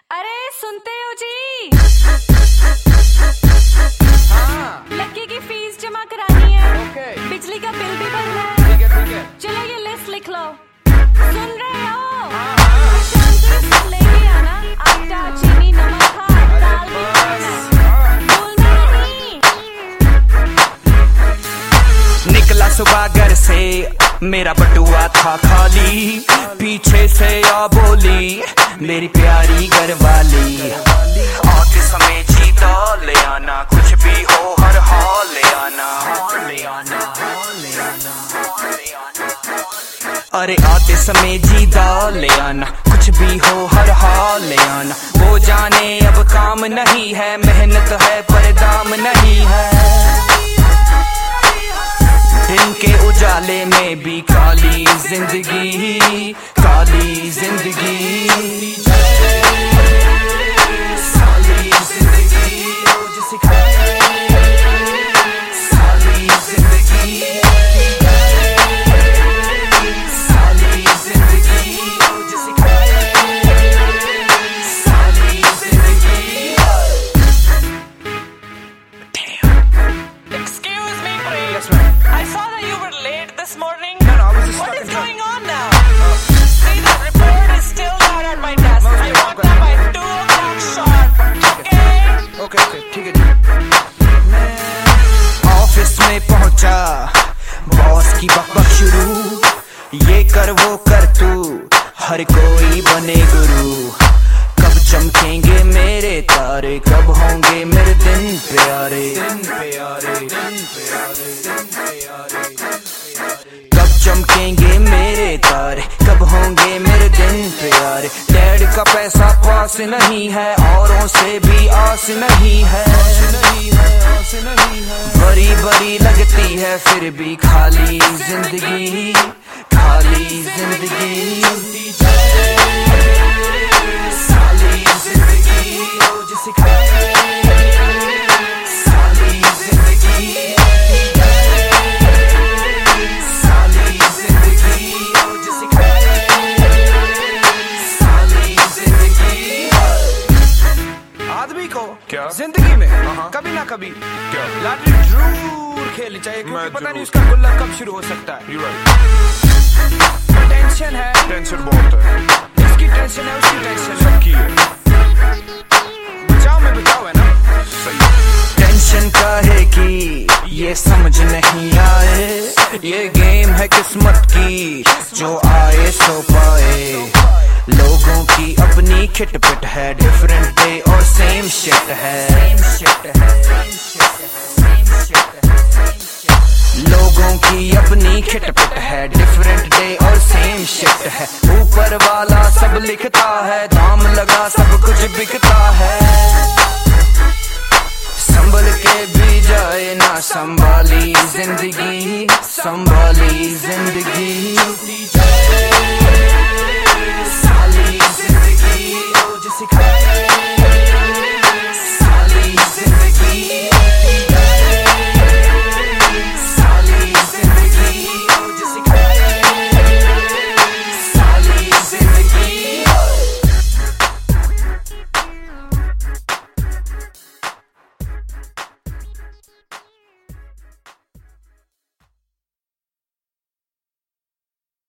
अरे सुनते हो जी? हाँ। लक्की की फीस जमा करानी है। ओके। बिजली का बिल भी भरना है। ठीक है। चलो ये लिस्ट लिख लो। सुन रहे हो? हाँ। शाम को ये सब लेके आना। आटा, चीनी, नमक, खाद, दाल भी भरना। भूलना नहीं। निकला सुबह घर से, मेरा बटुआ था खाली। पीछे से आ बोली मेरी प्यारी घरवाली, आते समय जीता ले आना, कुछ भी हो हर हाल ले आना। अरे आते समय जीता ले आना, कुछ भी हो हर हाल ले आना। वो जाने अब काम नहीं है, मेहनत है पर दाम नहीं है। दिन के उजाले में भी काली जिंदगी, काली जिंदगी, साली जिंदगी रोज सिखाए, साली जिंदगी, साली जिंदगी रोज सिखाए, साली जिंदगी। Excuse me, Prem. Yes, ma'am. I saw that you were late this morning. No, I was just What stuck is in traffic. going on now? See, the report is still not at my desk. No, I still want not. that by 2 o'clock sharp. Okay? Okay ठीक है जी। मैं office में पहुंचा, boss की बकबक शुरू, ये कर वो कर तू, हर कोई बने गुरु। कब चमकेंगे मेरे तारे, कब होंगे मेरे दिन प्यारे, कब चमकेंगे मेरे तारे, कब होंगे मेरे दिन प्यारे। डैड का पैसा पास नहीं है, औरों से भी आस नहीं है। बड़ी बड़ी लगती है फिर भी खाली जिंदगी, खाली जिंदगी, साली जिंदगी रोज सिखाए, साली जिंदगी, साली जिंदगी रोज सिखाए, साली जिंदगी। आदमी को क्या? जिंदगी में हाँ। कभी ना कभी क्या? लॉटरी जरूर खेलनी चाहिए, क्योंकि मैं पता नहीं जरूर। उसका गुल्लक कब शुरू हो सकता है। You're right. टेंशन है, टेंशन बहुत है, इसकी टेंशन है, उसकी टेंशन है, सबकी है। बचाव में बचाव है ना। सही। टेंशन काहे की ये समझ नहीं आए, ये गेम है किस्मत की, जो आए सो पाए। लोगों की अपनी खिटपिट है, डिफरेंट डे और सेम शिट है। लोगों की अपनी खिटपिट है, डिफरेंट डे और सेम शिट है। ऊपर वाला सब लिखता है,